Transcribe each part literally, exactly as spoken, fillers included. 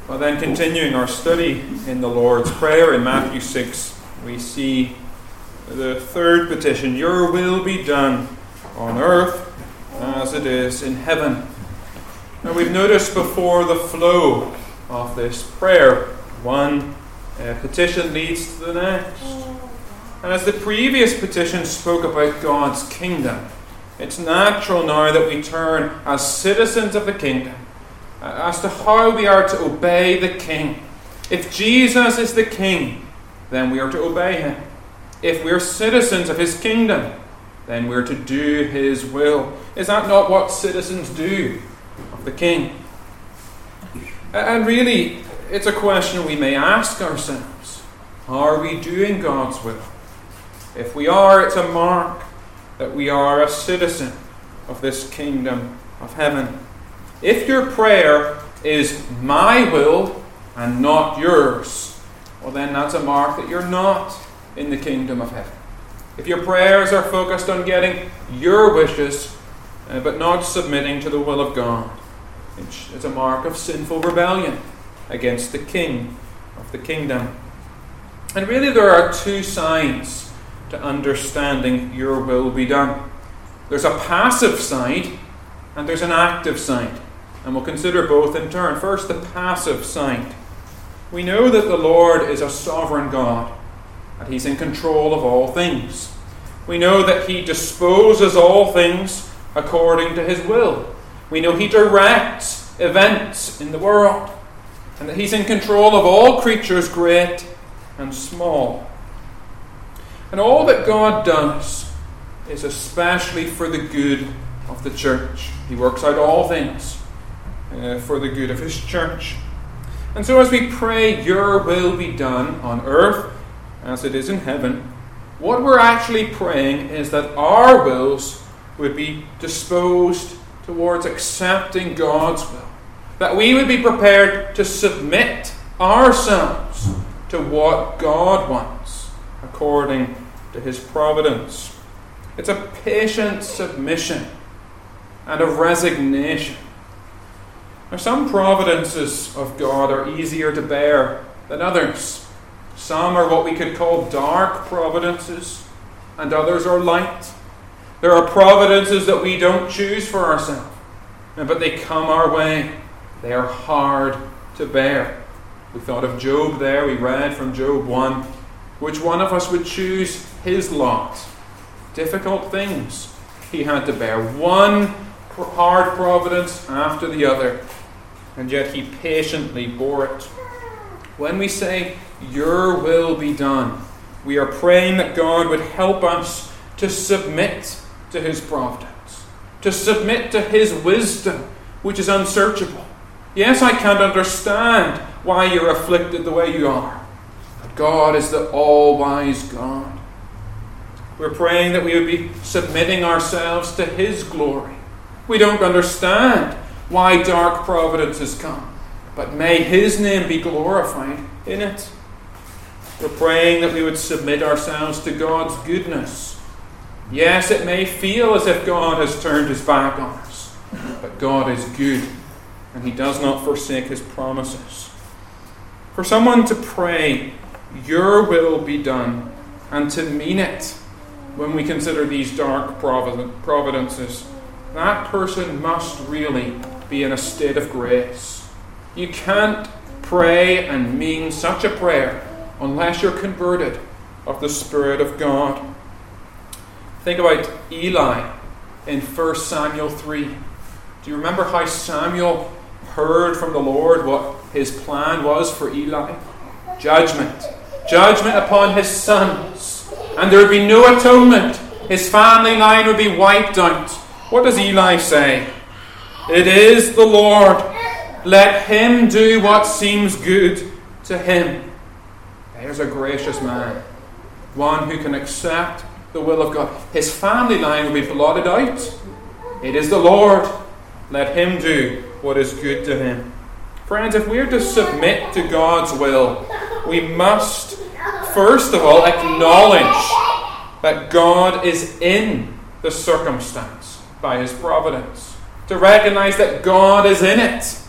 Well then, continuing our study in the Lord's Prayer in Matthew six, we see the third petition, "Your will be done on earth as it is in heaven." Now we've noticed before the flow of this prayer. One uh, petition leads to the next. And as the previous petition spoke about God's kingdom, it's natural now that we turn as citizens of the kingdom as to how we are to obey the King. If Jesus is the King, then we are to obey him. If we're citizens of his kingdom, then we're to do his will. Is that not what citizens do of the King? And really, it's a question we may ask ourselves. Are we doing God's will? If we are, it's a mark that we are a citizen of this kingdom of heaven. If your prayer is my will and not yours, well then that's a mark that you're not in the kingdom of heaven. If your prayers are focused on getting your wishes, uh, but not submitting to the will of God, it's a mark of sinful rebellion against the King of the kingdom. And really there are two sides to understanding your will be done. There's a passive side and there's an active side. And we'll consider both in turn. First, the passive side. We know that the Lord is a sovereign God, that he's in control of all things. We know that he disposes all things according to his will. We know he directs events in the world, and that he's in control of all creatures, great and small. And all that God does is especially for the good of the church. He works out all things uh, for the good of his church. And so as we pray, "Your will be done on earth as it is in heaven," what we're actually praying is that our wills would be disposed towards accepting God's will. That we would be prepared to submit ourselves to what God wants according to his providence. It's a patient submission and a resignation. Now, some providences of God are easier to bear than others. Some are what we could call dark providences, and others are light. There are providences that we don't choose for ourselves, but they come our way. They are hard to bear. We thought of Job there. We read from Job one. Which one of us would choose his lot? Difficult things he had to bear. One hard providence after the other. And yet he patiently bore it. When we say, "Your will be done," we are praying that God would help us to submit to his providence, to submit to his wisdom, which is unsearchable. Yes, I can't understand why you're afflicted the way you are, but God is the all-wise God. We're praying that we would be submitting ourselves to his glory. We don't understand why dark providences come, but may his name be glorified in it. We're praying that we would submit ourselves to God's goodness. Yes, it may feel as if God has turned his back on us, but God is good, and he does not forsake his promises. For someone to pray, "Your will be done," and to mean it when we consider these dark providences, that person must really be in a state of grace. You can't pray and mean such a prayer unless you're converted of the Spirit of God. Think about Eli in First Samuel three. Do you remember how Samuel heard from the Lord what his plan was for Eli? Judgment. Judgment upon his sons. And there would be no atonement. His family line would be wiped out. What does Eli say? "It is the Lord. Let him do what seems good to him." There's a gracious man. One who can accept the will of God. His family line will be blotted out. It is the Lord. Let him do what is good to him. Friends, if we are to submit to God's will, we must, first of all, acknowledge that God is in the circumstance by his providence. To recognize that God is in it.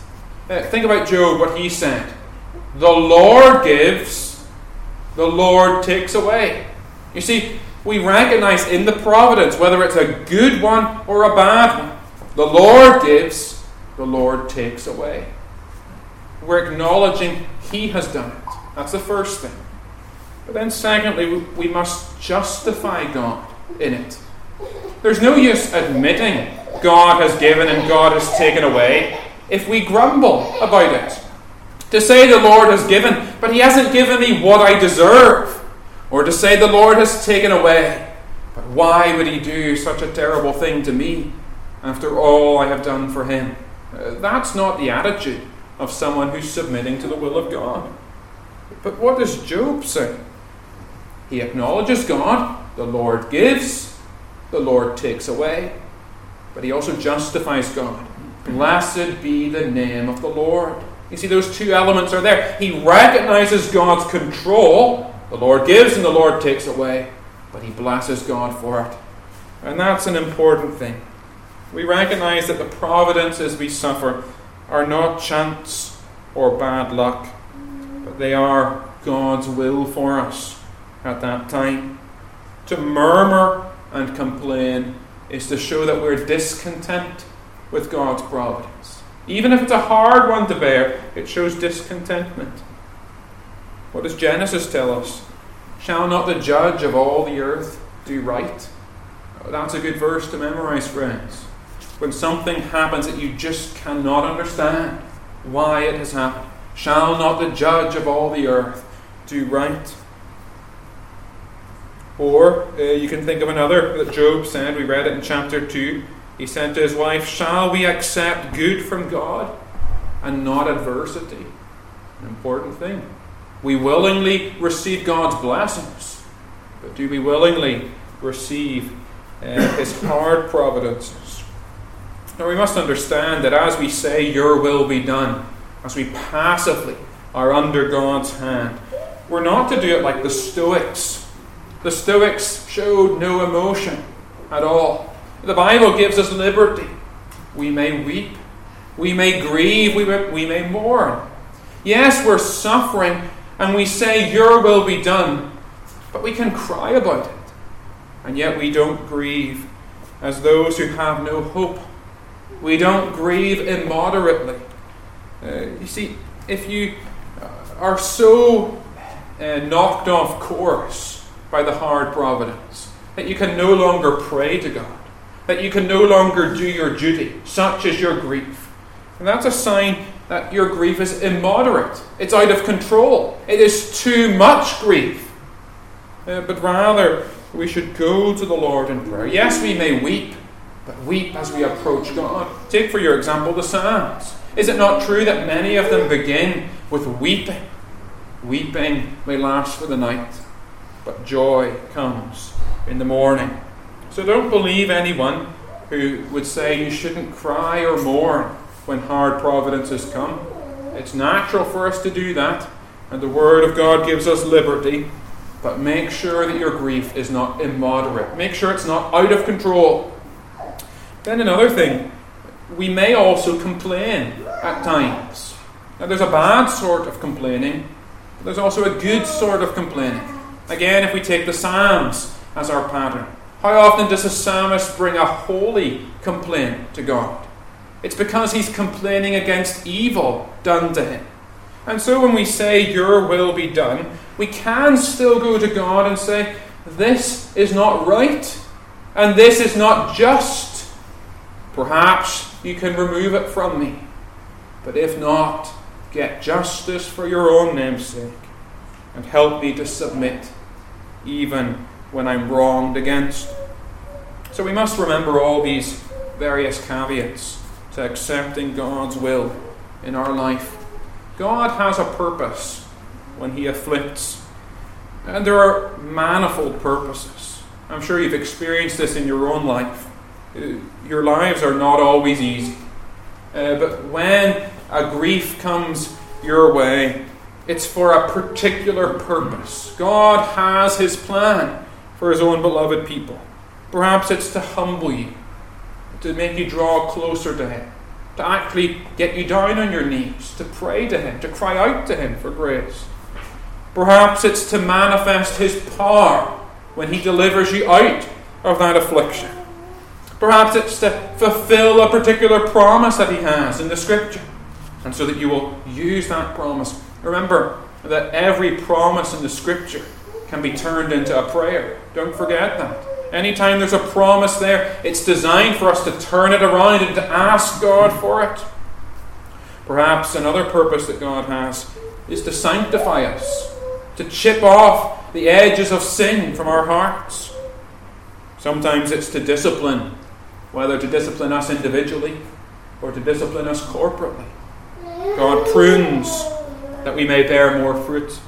Uh, think about Job, what he said. The Lord gives, the Lord takes away. You see, we recognize in the providence, whether it's a good one or a bad one, the Lord gives, the Lord takes away. We're acknowledging He has done it. That's the first thing. But then secondly, we must justify God in it. There's no use admitting God has given and God has taken away if we grumble about it. To say the Lord has given, but He hasn't given me what I deserve. Or to say the Lord has taken away, but why would He do such a terrible thing to me after all I have done for Him? Uh, that's not the attitude of someone who's submitting to the will of God. But what does Job say? He acknowledges God, the Lord gives, the Lord takes away. But he also justifies God. Blessed be the name of the Lord. You see, those two elements are there. He recognizes God's control. The Lord gives and the Lord takes away. But he blesses God for it. And that's an important thing. We recognize that the providences we suffer are not chance or bad luck, but they are God's will for us at that time. To murmur and complain is to show that we're discontent with God's providence. Even if it's a hard one to bear, it shows discontentment. What does Genesis tell us? Shall not the judge of all the earth do right? Oh, that's a good verse to memorize, friends. When something happens that you just cannot understand why it has happened. Shall not the judge of all the earth do right? Or uh, you can think of another that Job said. We read it in chapter two. He said to his wife, shall we accept good from God and not adversity? An important thing. We willingly receive God's blessings, but do we willingly receive uh, His hard providences? Now we must understand that as we say, your will be done, as we passively are under God's hand, we're not to do it like the Stoics. The Stoics showed no emotion at all. The Bible gives us liberty. We may weep, we may grieve, we may, we may mourn. Yes, we're suffering, and we say, your will be done, but we can cry about it. And yet we don't grieve as those who have no hope. We don't grieve immoderately. Uh, you see, if you are so uh, knocked off course by the hard providence that you can no longer pray to God, that you can no longer do your duty, such is your grief, and that's a sign that your grief is immoderate. It's out of control. It is too much grief. Uh, but rather, we should go to the Lord in prayer. Yes, we may weep, but weep as we approach God. Take for your example the Psalms. Is it not true that many of them begin with weeping? Weeping may last for the night, but joy comes in the morning. So don't believe anyone who would say you shouldn't cry or mourn when hard providences come. It's natural for us to do that, and the Word of God gives us liberty, but make sure that your grief is not immoderate. Make sure it's not out of control. Then another thing, we may also complain at times. Now there's a bad sort of complaining, but there's also a good sort of complaining. Again, if we take the Psalms as our pattern, how often does a psalmist bring a holy complaint to God? It's because he's complaining against evil done to him. And so when we say, your will be done, we can still go to God and say, this is not right, and this is not just. Perhaps you can remove it from me. But if not, get justice for your own name's sake, and help me to submit, even when I'm wronged against. So we must remember all these various caveats to accepting God's will in our life. God has a purpose when He afflicts, and there are manifold purposes. I'm sure you've experienced this in your own life. Your lives are not always easy, uh, but when a grief comes your way, it's for a particular purpose. God has His plan for His own beloved people. Perhaps it's to humble you, to make you draw closer to Him, to actually get you down on your knees, to pray to Him, to cry out to Him for grace. Perhaps it's to manifest His power when He delivers you out of that affliction. Perhaps it's to fulfill a particular promise that He has in the Scripture, and so that you will use that promise. Remember that every promise in the Scripture can be turned into a prayer. Don't forget that. Anytime there's a promise there, it's designed for us to turn it around and to ask God for it. Perhaps another purpose that God has is to sanctify us, to chip off the edges of sin from our hearts. Sometimes it's to discipline, whether to discipline us individually or to discipline us corporately. God prunes that we may bear more fruit.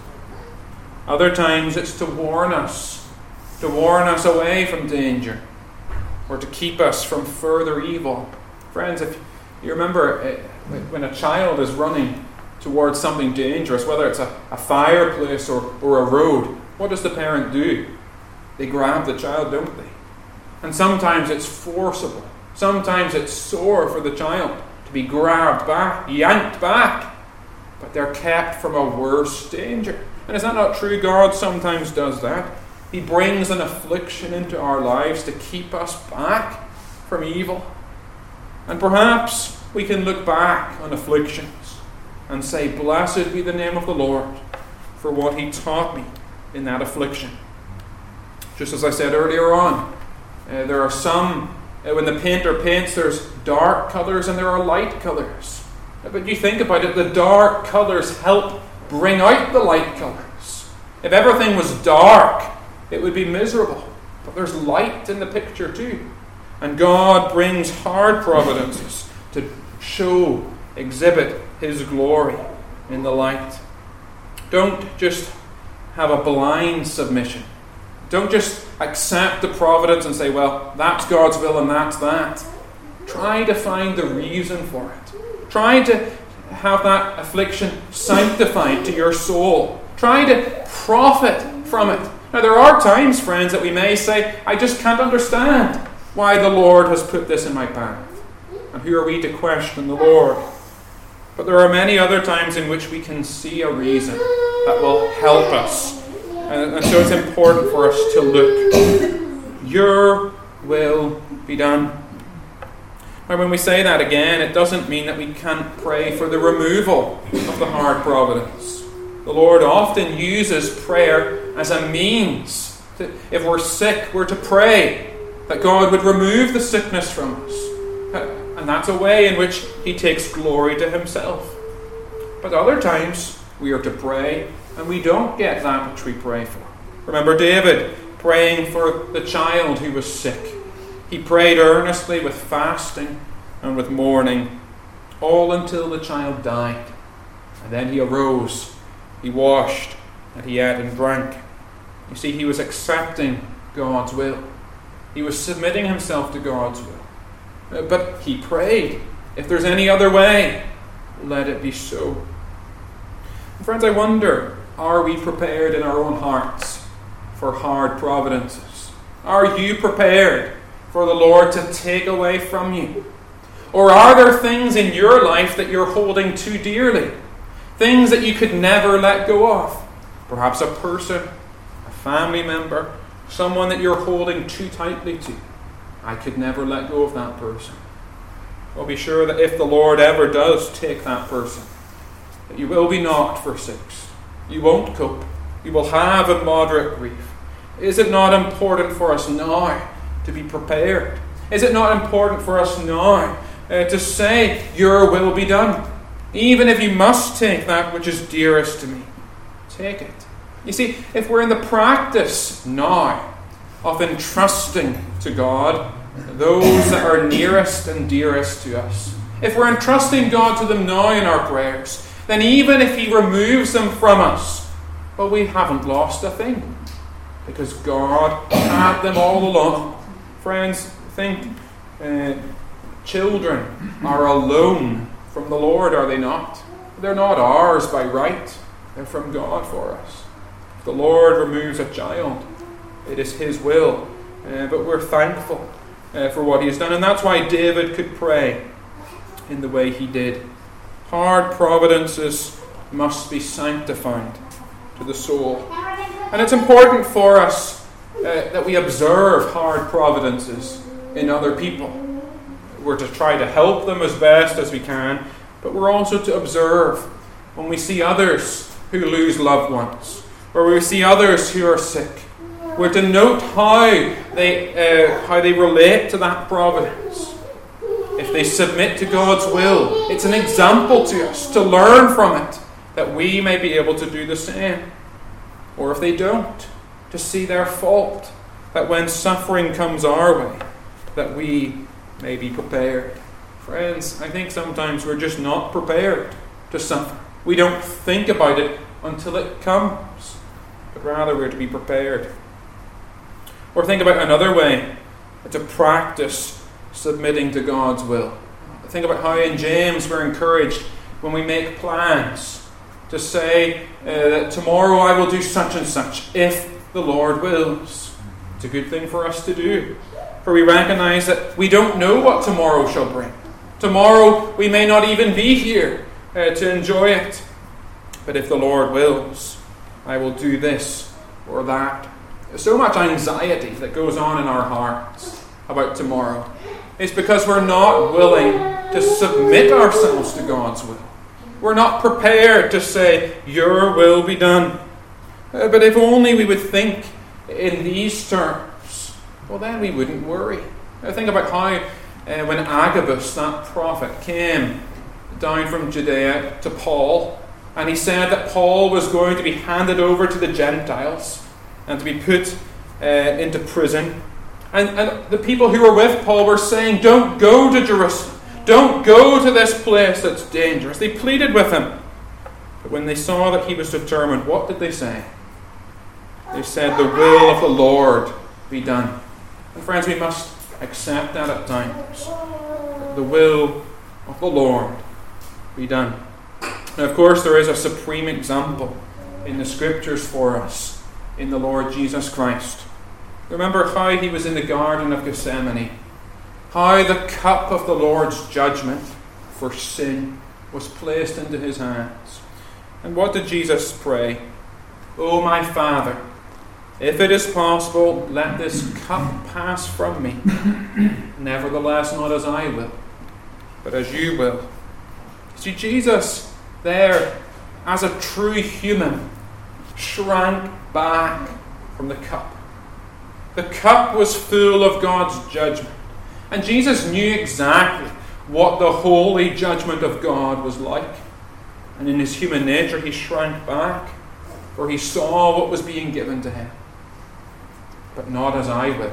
Other times it's to warn us, to warn us away from danger, or to keep us from further evil. Friends, if you remember when a child is running towards something dangerous, whether it's a, a fireplace or, or a road, what does the parent do? They grab the child, don't they? And sometimes it's forcible. Sometimes it's sore for the child to be grabbed back, yanked back. But they're kept from a worse danger. And is that not true? God sometimes does that. He brings an affliction into our lives to keep us back from evil. And perhaps we can look back on afflictions and say, "Blessed be the name of the Lord for what He taught me in that affliction." Just as I said earlier on, uh, there are some, uh, when the painter paints, there's dark colours and there are light colours. But you think about it, the dark colours help bring out the light colours. If everything was dark, it would be miserable. But there's light in the picture too. And God brings hard providences to show, exhibit His glory in the light. Don't just have a blind submission. Don't just accept the providence and say, well, that's God's will and that's that. Try to find the reason for it. Try to have that affliction sanctified to your soul. Try to profit from it. Now, there are times, friends, that we may say, I just can't understand why the Lord has put this in my path. And who are we to question the Lord? But there are many other times in which we can see a reason that will help us. And, and so it's important for us to look. Your will be done. Now, when we say that again, it doesn't mean that we can't pray for the removal of the hard providence. The Lord often uses prayer as a means. To, if we're sick, we're to pray that God would remove the sickness from us. And that's a way in which He takes glory to Himself. But other times, we are to pray and we don't get that which we pray for. Remember David praying for the child who was sick. He prayed earnestly with fasting and with mourning, all until the child died. And then he arose, he washed, and he ate and drank. You see, he was accepting God's will. He was submitting himself to God's will. But he prayed, if there's any other way, let it be so. And friends, I wonder, are we prepared in our own hearts for hard providences? Are you prepared for the Lord to take away from you? Or are there things in your life that you're holding too dearly? Things that you could never let go of? Perhaps a person, a family member, someone that you're holding too tightly to. I could never let go of that person. Well, be sure that if the Lord ever does take that person, that you will be knocked for six. You won't cope. You will have immoderate grief. Is it not important for us now to be prepared? Is it not important for us now uh, to say, your will be done? Even if you must take that which is dearest to me, take it. You see, if we're in the practice now of entrusting to God those that are nearest and dearest to us, if we're entrusting God to them now in our prayers, then even if He removes them from us, well, we haven't lost a thing, because God had them all along. Friends, think uh, children are alone from the Lord, are they not? They're not ours by right. They're from God for us. If the Lord removes a child, it is His will. Uh, but we're thankful uh, for what He has done. And that's why David could pray. in the way he did. Hard providences must be sanctified to the soul. And it's important for us uh, that we observe hard providences in other people. We're to try to help them as best as we can, but we're also to observe when we see others who lose loved ones, or we see others who are sick. We're to note how they uh, how they relate to that providence. If they submit to God's will, it's an example to us to learn from it, that we may be able to do the same. Or if they don't, to see their fault, that when suffering comes our way, that we may be prepared. Friends, I think sometimes we're just not prepared to suffer. We don't think about it until it comes, but rather we're to be prepared. Or think about another way to practice submitting to God's will. Think about how in James we're encouraged when we make plans to say uh, that tomorrow I will do such and such if the Lord wills. It's a good thing for us to do, for we recognize that we don't know what tomorrow shall bring. Tomorrow we may not even be here uh, to enjoy it. But if the Lord wills, I will do this or that. There's so much anxiety that goes on in our hearts about tomorrow. It's because we're not willing to submit ourselves to God's will. We're not prepared to say, your will be done. Uh, but if only we would think in these terms, well then we wouldn't worry. Now think about how uh, when Agabus, that prophet, came down from Judea to Paul, and he said that Paul was going to be handed over to the Gentiles and to be put uh, into prison. And, and the people who were with Paul were saying, don't go to Jerusalem. Don't go to this place that's dangerous. They pleaded with him. But when they saw that he was determined, what did they say? They said, the will of the Lord be done. And friends, we must accept that at times. The will of the Lord be done. Now, of course, there is a supreme example in the Scriptures for us in the Lord Jesus Christ. Remember how he was in the Garden of Gethsemane, how the cup of the Lord's judgment for sin was placed into his hands. And what did Jesus pray? O my Father, if it is possible, let this cup pass from me. Nevertheless, not as I will, but as you will. See, Jesus there, as a true human, shrank back from the cup. The cup was full of God's judgment. And Jesus knew exactly what the holy judgment of God was like. And in his human nature, he shrank back, for he saw what was being given to him. But not as I will.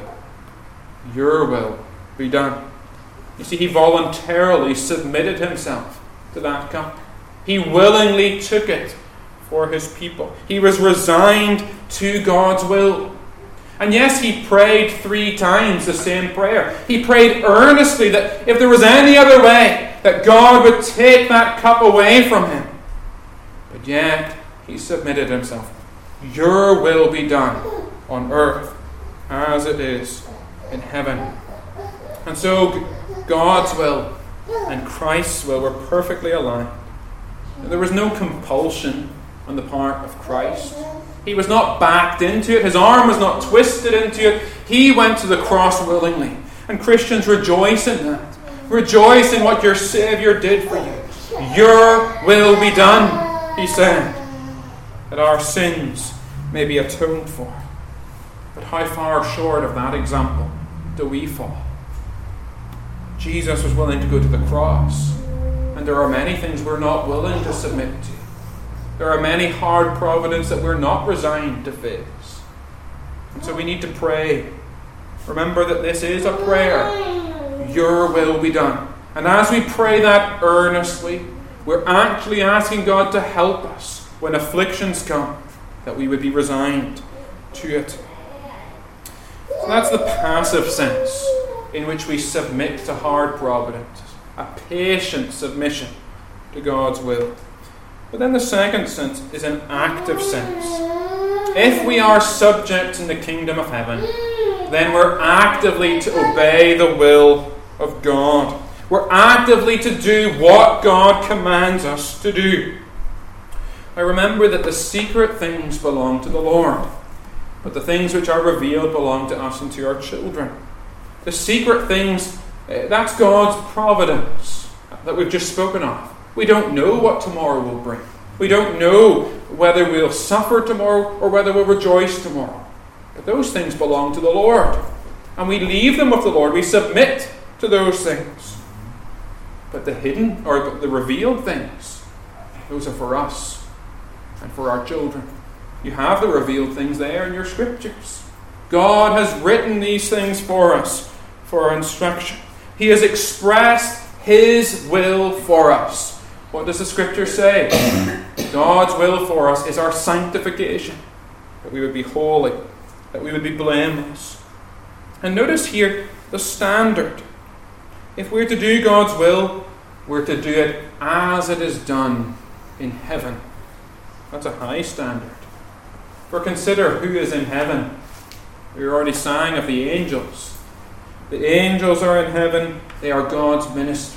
Your will be done. You see, he voluntarily submitted himself to that cup. He willingly took it for his people. He was resigned to God's will. And yes, he prayed three times the same prayer. He prayed earnestly that if there was any other way, that God would take that cup away from him. But yet, he submitted himself. Your will be done on earth as it is in heaven. And so, God's will and Christ's will were perfectly aligned. There was no compulsion on the part of Christ. He was not backed into it. His arm was not twisted into it. He went to the cross willingly. And Christians, rejoice in that. Rejoice in what your Saviour did for you. Your will be done, he said, that our sins may be atoned for. But how far short of that example do we fall? Jesus was willing to go to the cross. And there are many things we're not willing to submit to. There are many hard providence that we're not resigned to face. And so we need to pray. Remember that this is a prayer. Your will be done. And as we pray that earnestly, we're actually asking God to help us when afflictions come, that we would be resigned to it. So that's the passive sense in which we submit to hard providence. A patient submission to God's will. But then the second sense is an active sense. If we are subjects in the kingdom of heaven, then we're actively to obey the will of God. We're actively to do what God commands us to do. Now remember that the secret things belong to the Lord, but the things which are revealed belong to us and to our children. The secret things, that's God's providence that we've just spoken of. We don't know what tomorrow will bring. We don't know whether we'll suffer tomorrow or whether we'll rejoice tomorrow. But those things belong to the Lord. And we leave them with the Lord. We submit to those things. But the hidden or the revealed things, those are for us and for our children. You have the revealed things there in your scriptures. God has written these things for us, for our instruction. He has expressed His will for us. What does the scripture say? God's will for us is our sanctification, that we would be holy, that we would be blameless. And notice here the standard. If we're to do God's will, we're to do it as it is done in heaven. That's a high standard. For consider who is in heaven. We already sang of the angels. The angels are in heaven. They are God's ministers.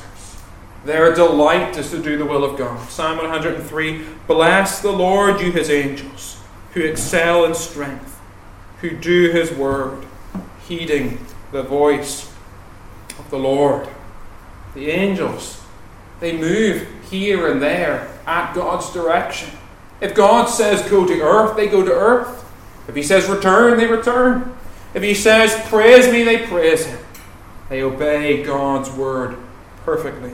Their delight is to do the will of God. Psalm one hundred three, bless the Lord, you His angels, who excel in strength, who do His word, heeding the voice of the Lord. The angels, they move here and there at God's direction. If God says go to earth, they go to earth. If He says return, they return. If He says praise me, they praise Him. They obey God's word perfectly.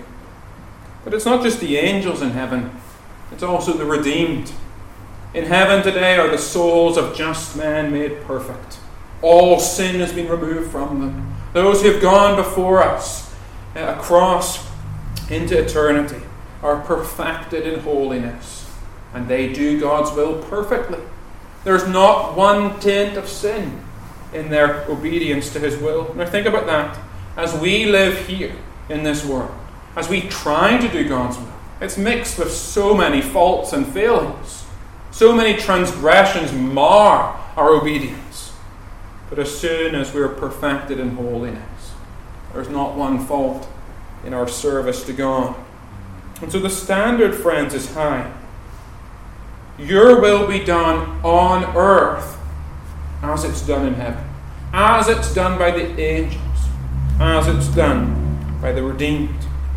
But it's not just the angels in heaven, it's also the redeemed. In heaven today are the souls of just men made perfect. All sin has been removed from them. Those who have gone before us across into eternity are perfected in holiness, and they do God's will perfectly. There's not one taint of sin in their obedience to His will. Now think about that. As we live here in this world, as we try to do God's will, it's mixed with so many faults and failings. So many transgressions mar our obedience. But as soon as we're perfected in holiness, there's not one fault in our service to God. And so the standard, friends, is high. Your will be done on earth as it's done in heaven, as it's done by the angels, as it's done by the redeemed.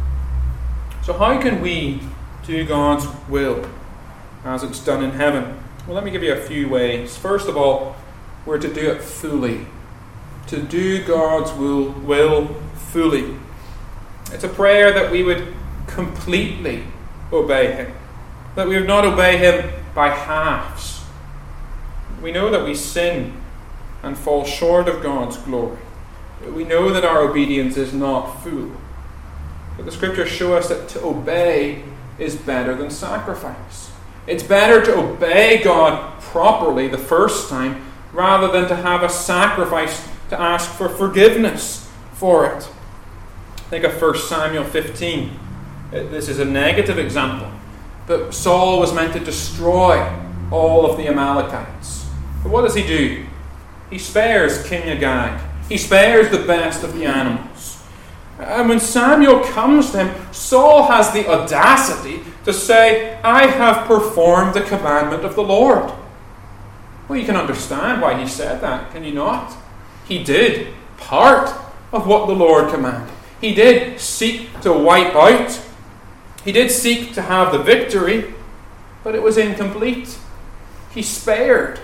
So how can we do God's will as it's done in heaven? Well, let me give you a few ways. First of all, we're to do it fully. To do God's will, will fully. It's a prayer that we would completely obey Him. That we would not obey Him by halves. We know that we sin and fall short of God's glory. We know that our obedience is not full. But the scriptures show us that to obey is better than sacrifice. It's better to obey God properly the first time rather than to have a sacrifice to ask for forgiveness for it. Think of First Samuel fifteen. This is a negative example. But Saul was meant to destroy all of the Amalekites. But what does he do? He spares King Agag. He spares the best of the animals. And when Samuel comes to him, Saul has the audacity to say, I have performed the commandment of the Lord. Well, you can understand why he said that, can you not? He did part of what the Lord commanded. He did seek to wipe out. He did seek to have the victory, but it was incomplete. He spared.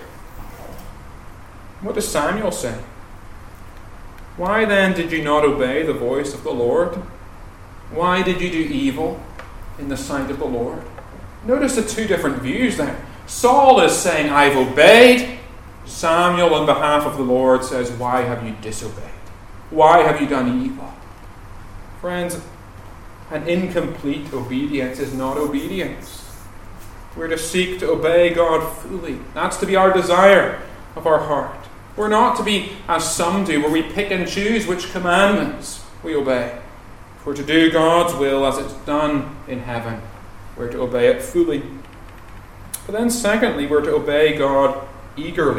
What does Samuel say? Why then did you not obey the voice of the Lord? Why did you do evil in the sight of the Lord? Notice the two different views there. Saul is saying, I've obeyed. Samuel, on behalf of the Lord, says, why have you disobeyed? Why have you done evil? Friends, an incomplete obedience is not obedience. We're to seek to obey God fully. That's to be our desire of our heart. We're not to be as some do, where we pick and choose which commandments we obey. If we're to do God's will as it's done in heaven, we're to obey it fully. But then secondly, we're to obey God eagerly.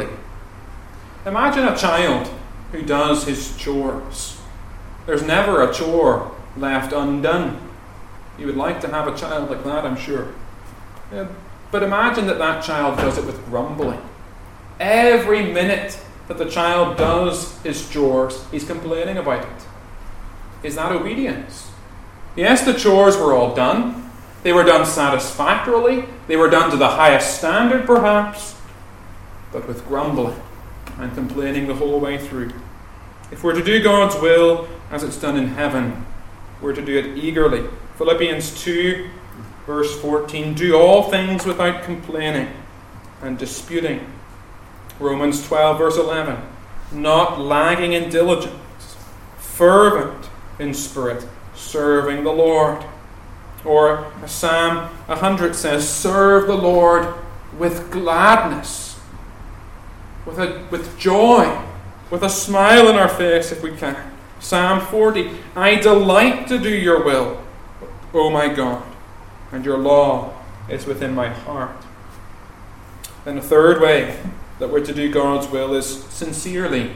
Imagine a child who does his chores. There's never a chore left undone. You would like to have a child like that, I'm sure. Yeah, but imagine that that child does it with grumbling. Every minute that the child does his chores, he's complaining about it. Is that obedience? Yes, the chores were all done. They were done satisfactorily. They were done to the highest standard, perhaps, but with grumbling and complaining the whole way through. If we're to do God's will as it's done in heaven, we're to do it eagerly. Philippians two, verse fourteen, do all things without complaining and disputing. Romans twelve, verse eleven, not lagging in diligence, fervent in spirit, serving the Lord. Or Psalm one hundred says, serve the Lord with gladness, with a, with joy, with a smile in our face if we can. Psalm forty, I delight to do your will, O my God, and your law is within my heart. Then the third way that we're to do God's will is sincerely.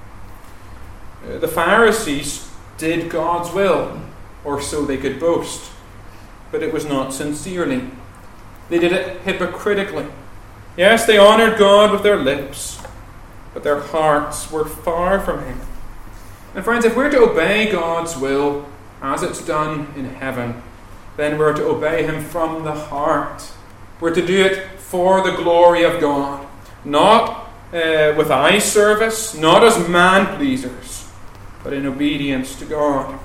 The Pharisees did God's will, or so they could boast, but it was not sincerely. They did it hypocritically. Yes, they honoured God with their lips, but their hearts were far from Him. And friends, if we're to obey God's will as it's done in heaven, then we're to obey Him from the heart. We're to do it for the glory of God, not uh, with eye service, not as man-pleasers, but in obedience to God.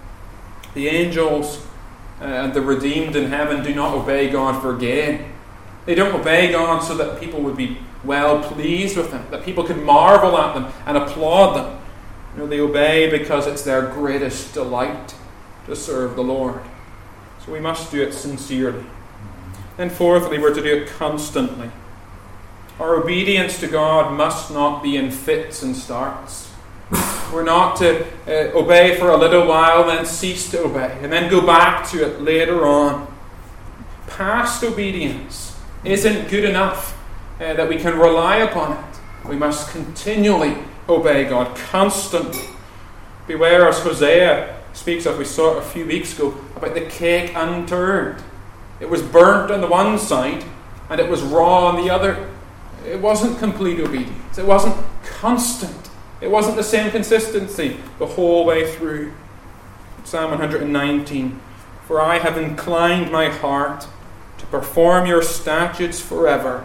The angels uh, and the redeemed in heaven do not obey God for gain. They don't obey God so that people would be well pleased with them, that people could marvel at them and applaud them. No, they obey because it's their greatest delight to serve the Lord. So we must do it sincerely. And fourthly, we're to do it constantly. Our obedience to God must not be in fits and starts. We're not to uh, obey for a little while, then cease to obey, and then go back to it later on. Past obedience isn't good enough uh, that we can rely upon it. We must continually obey God, constantly. Beware, as Hosea speaks of, we saw it a few weeks ago, about the cake unturned. It was burnt on the one side, and it was raw on the other. It wasn't complete obedience. It wasn't constant. It wasn't the same consistency the whole way through. Psalm one hundred nineteen, for I have inclined my heart to perform your statutes forever,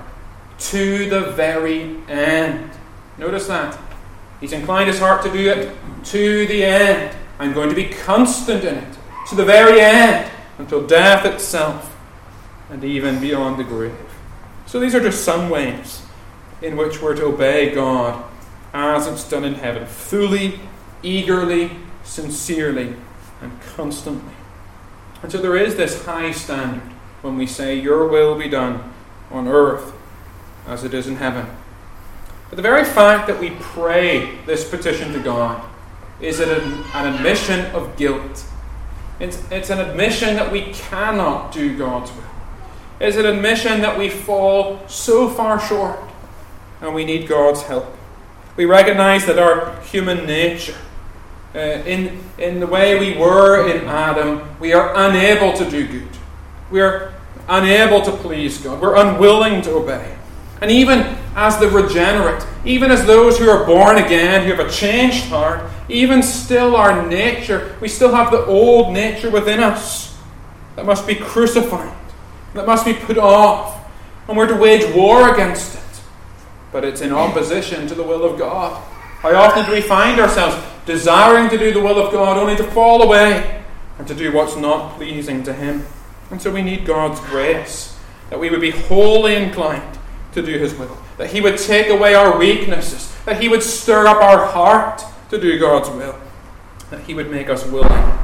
to the very end. Notice that. He's inclined his heart to do it to the end. I'm going to be constant in it, to the very end, until death itself, and even beyond the grave. So these are just some ways in which we're to obey God as it's done in heaven, fully, eagerly, sincerely, and constantly. And so there is this high standard when we say, your will be done on earth as it is in heaven. But the very fact that we pray this petition to God is an, an admission of guilt. It's, it's an admission that we cannot do God's will. It's an admission that we fall so far short and we need God's help. We recognize that our human nature, uh, in, in the way we were in Adam, we are unable to do good. We are unable to please God. We're unwilling to obey. And even as the regenerate, even as those who are born again, who have a changed heart, even still our nature, we still have the old nature within us that must be crucified, that must be put off, and we're to wage war against it. But it's in opposition to the will of God. How often do we find ourselves desiring to do the will of God only to fall away and to do what's not pleasing to Him? And so we need God's grace, that we would be wholly inclined to do His will, that He would take away our weaknesses, that He would stir up our heart to do God's will, that He would make us willing.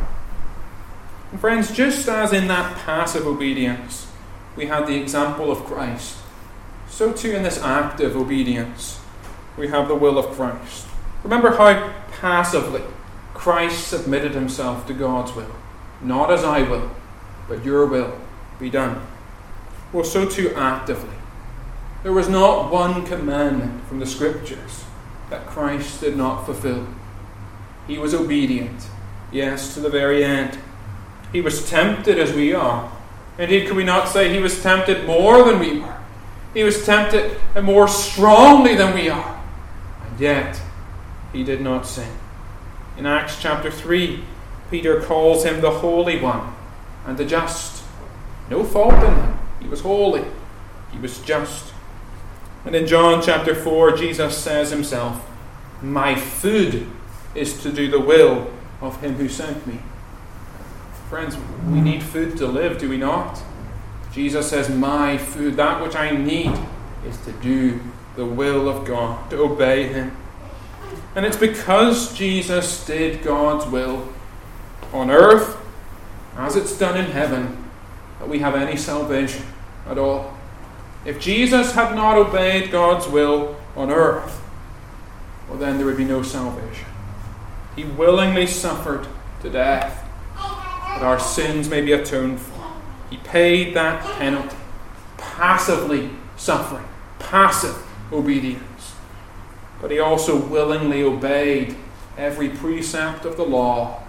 And friends, just as in that passive obedience we had the example of Christ, so too in this active obedience we have the will of Christ. Remember how passively Christ submitted Himself to God's will. Not as I will, but your will be done. Well, so too actively. There was not one commandment from the Scriptures that Christ did not fulfill. He was obedient Yes, to the very end. He was tempted as we are. Indeed, could we not say he was tempted more than we were? He was tempted more strongly than we are. And yet, he did not sin. In Acts chapter three, Peter calls him the Holy One and the Just. No fault in him. He was holy. He was just. And in John chapter four, Jesus says himself, "My food is to do the will of him who sent me." Friends, we need food to live, do we not? Jesus says, "My food, that which I need, is to do the will of God, to obey him." And it's because Jesus did God's will on earth, as it's done in heaven, that we have any salvation at all. If Jesus had not obeyed God's will on earth, well, then there would be no salvation. He willingly suffered to death that our sins may be atoned for. He paid that penalty, passively suffering, passive obedience. But he also willingly obeyed every precept of the law,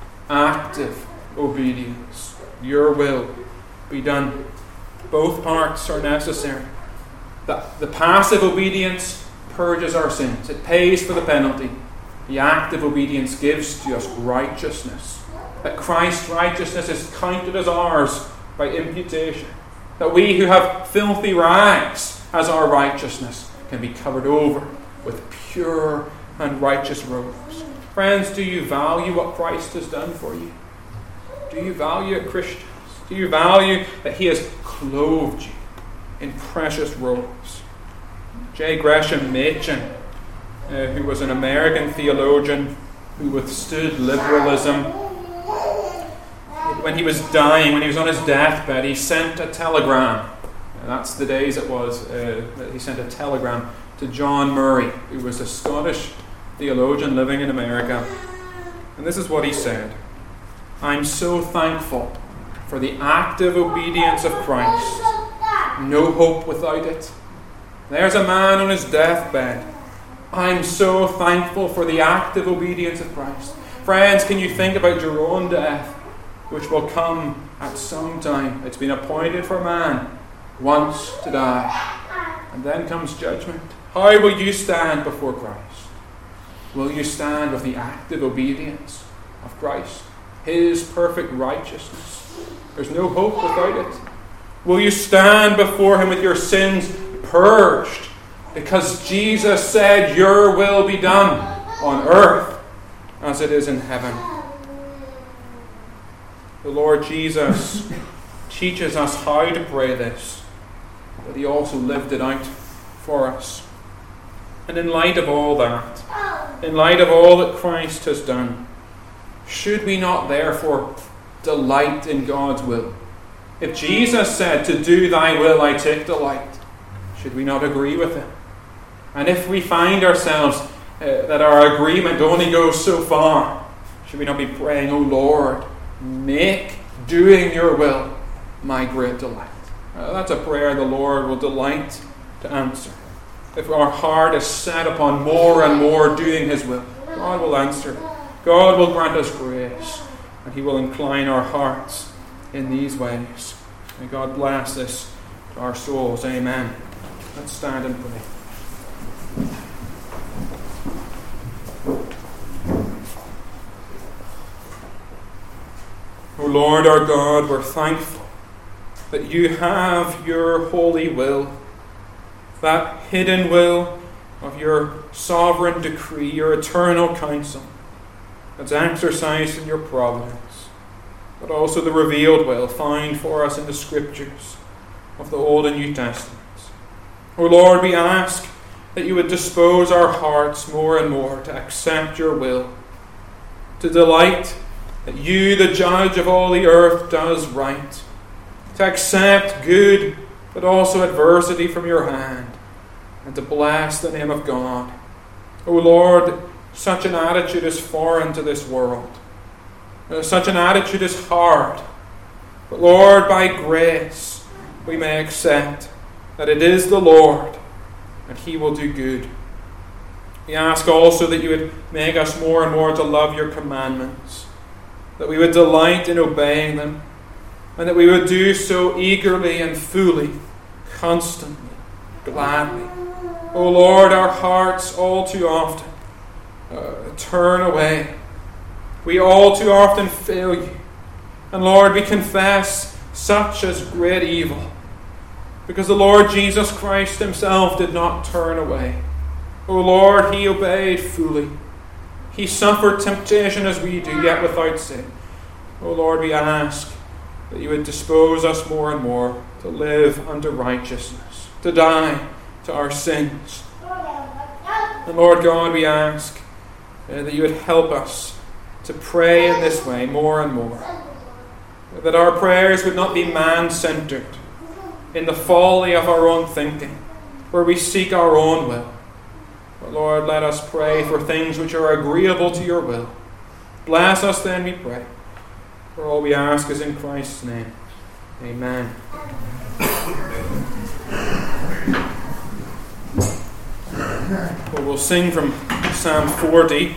active obedience. Your will be done. Both parts are necessary. The, the passive obedience purges our sins. It pays for the penalty. The active obedience gives to us righteousness. That Christ's righteousness is counted as ours by imputation. That we who have filthy rags as our righteousness can be covered over with pure and righteous robes. Friends, do you value what Christ has done for you? Do you value it, Christians? Do you value that he has clothed you in precious robes? J. Gresham Machen, uh, who was an American theologian who withstood liberalism, when he was dying, when he was on his deathbed, he sent a telegram. And that's the days it was uh, that he sent a telegram to John Murray, who was a Scottish theologian living in America. And this is what he said: "I'm so thankful for the active obedience of Christ. No hope without it. There's a man on his deathbed. I'm so thankful for the active obedience of Christ." Friends, can you think about your own death, which will come at some time? It's been appointed for man once to die. And then comes judgment. How will you stand before Christ? Will you stand with the active obedience of Christ, his perfect righteousness? There's no hope without it. Will you stand before him with your sins purged, because Jesus said, "Your will be done on earth as it is in heaven"? The Lord Jesus teaches us how to pray this, but he also lived it out for us. And in light of all that, in light of all that Christ has done, should we not therefore delight in God's will? If Jesus said, "To do thy will I take delight," should we not agree with him? And if we find ourselves uh, that our agreement only goes so far, should we not be praying, "O Lord, make doing your will my great delight"? Uh, that's a prayer the Lord will delight to answer. If our heart is set upon more and more doing his will, God will answer. God will grant us grace, and he will incline our hearts in these ways. May God bless this to our souls. Amen. Let's stand and pray. O Lord our God, we're thankful that you have your holy will, that hidden will of your sovereign decree, your eternal counsel, that's exercised in your providence, but also the revealed will found for us in the Scriptures of the Old and New Testaments. O Lord, we ask that you would dispose our hearts more and more to accept your will, to delight that you, the judge of all the earth, does right, to accept good but also adversity from your hand, and to bless the name of God. O Lord, such an attitude is foreign to this world. Uh, such an attitude is hard. But Lord, by grace, we may accept that it is the Lord, and he will do good. We ask also that you would make us more and more to love your commandments, that we would delight in obeying them, and that we would do so eagerly and fully, constantly, gladly. O Lord, our hearts all too often uh, turn away. We all too often fail you. And Lord, we confess such as great evil, because the Lord Jesus Christ himself did not turn away. O Lord, he obeyed fully. He suffered temptation as we do, yet without sin. O Lord, we ask that you would dispose us more and more to live unto righteousness, to die to our sins. And Lord God, we ask uh, that you would help us to pray in this way more and more, that our prayers would not be man-centered, in the folly of our own thinking, where we seek our own will. But Lord, let us pray for things which are agreeable to your will. Bless us then, we pray. For all we ask is in Christ's name. Amen. Well, we'll sing from Psalm forty,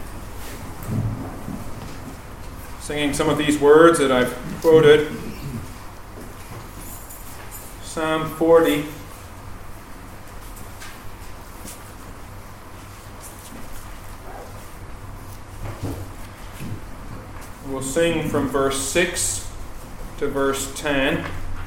singing some of these words that I've quoted. Psalm forty. We'll sing from verse six to verse ten.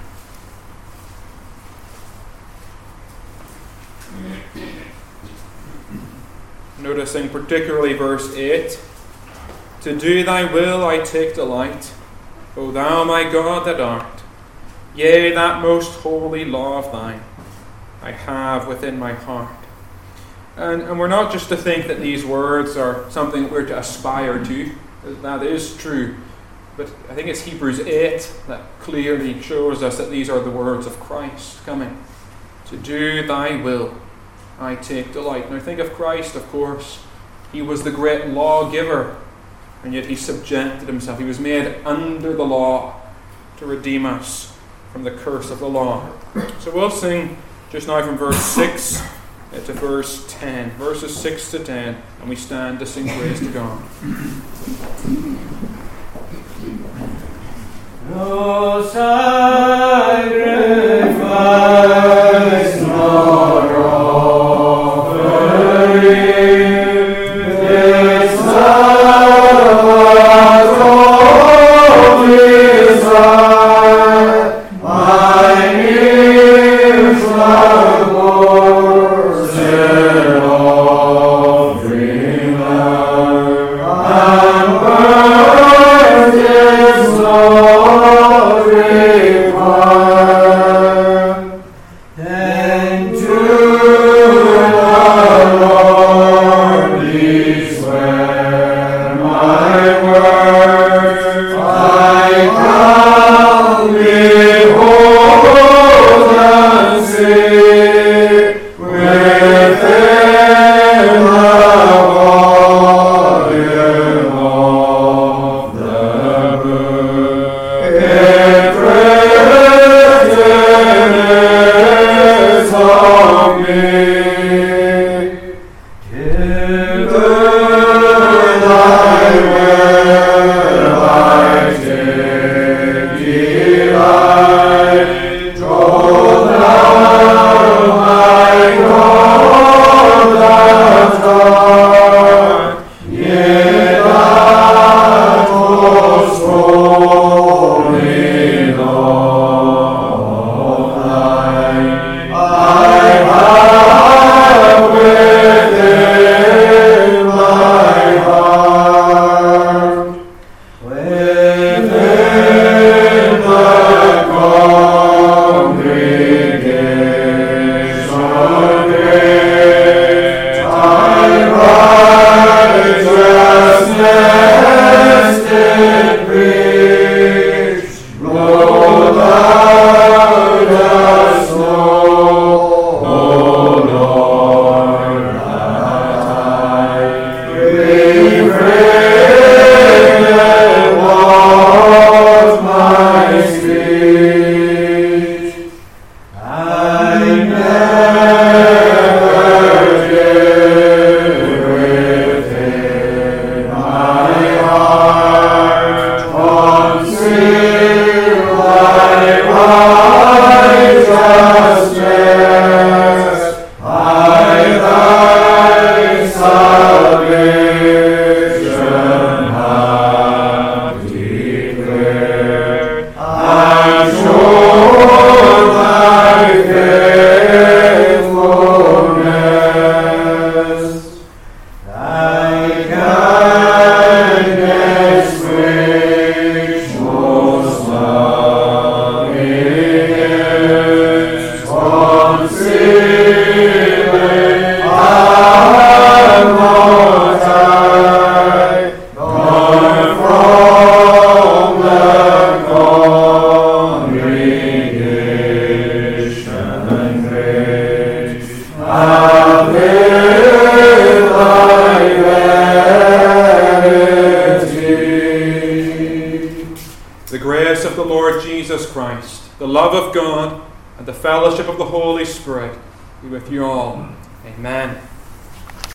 Noticing particularly verse eight. To do thy will I take delight, O thou my God that art. Yea, that most holy law of thine I have within my heart. And, and we're not just to think that these words are something we're to aspire to. That is true. But I think it's Hebrews eight that clearly shows us that these are the words of Christ coming. To do thy will I take delight. Now think of Christ, of course. He was the great lawgiver, and yet he subjected himself. He was made under the law to redeem us from the curse of the law. So we'll sing just now from verse six to verse ten. Verses six to ten, and we stand to sing praise to God. No sacrifice nor offering, this love of desire, mine ears are portion offering, and birth is not required, and to the Lord be swear my word, I can behold and see within the volume of the book. It written is of me. Hither thy will I take delight. Draw thou my God that art, yea, that most holy law of thine I have within my heart, within the congregation great, thy righteousness did preach. Lo, thou dost know and with thy vanity. The grace of the Lord Jesus Christ, the love of God, and the fellowship of the Holy Spirit be with you all. Amen.